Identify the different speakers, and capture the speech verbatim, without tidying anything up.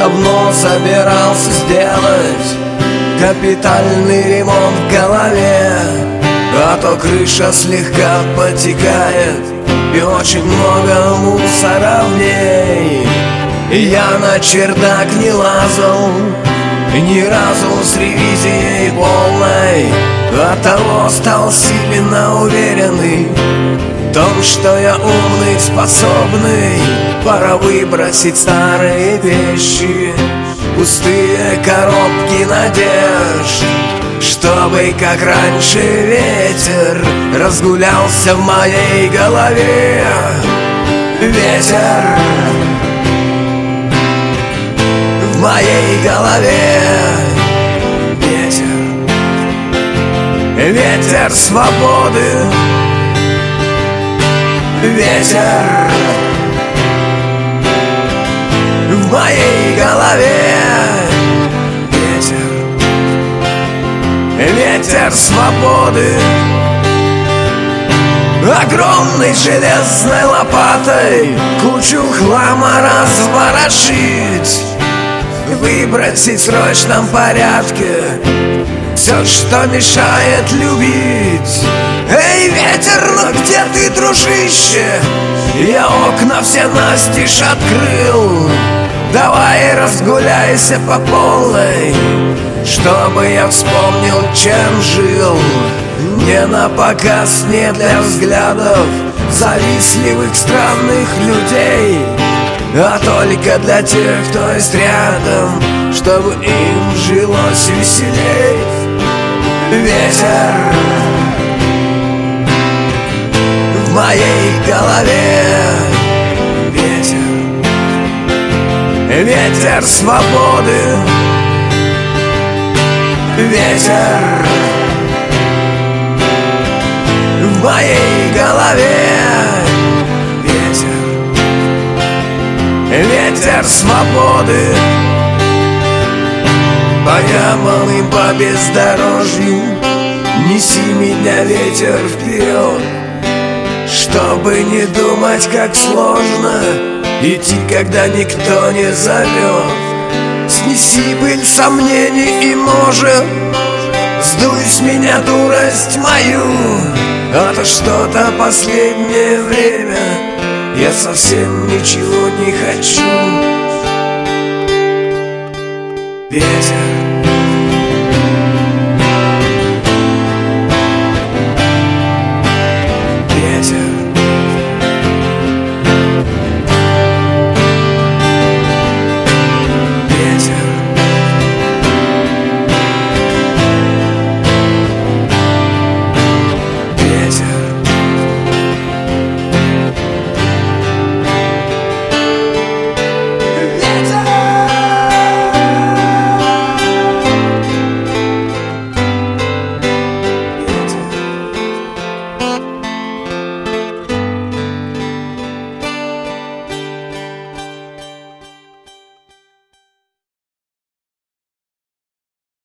Speaker 1: давно собирался сделать капитальный ремонт в голове, а то крыша слегка подтекает и очень много мусора в ней. Я на чердак не лазал ни разу с ревизией полной, оттого стал сильно уверенный в том, что я умный, способный. Пора выбросить старые вещи, пустые коробки надежд, чтобы, как раньше, ветер разгулялся в моей голове. Ветер в моей голове. Ветер, ветер свободы. Ветер в моей голове. Ветер, ветер свободы. Огромной железной лопатой кучу хлама разворошить, выбросить в срочном порядке все, что мешает любить. Эй, ветер, ну где ты, дружище? Я окна все настежь открыл. Давай разгуляйся по полной, чтобы я вспомнил, чем жил. Не на показ, не для взглядов завистливых странных людей, а только для тех, кто есть рядом, чтобы им жилось веселей. Ветер в моей голове. Ветер, ветер свободы. Ветер в моей голове. Ветер, ветер свободы. По ямам и по бездорожью неси меня, ветер, вперед, чтобы не думать, как сложно идти, когда никто не зовет. Снеси пыль сомнений и, может, сдуй с меня дурость мою, а то что-то последнее время я совсем ничего не хочу. Ветер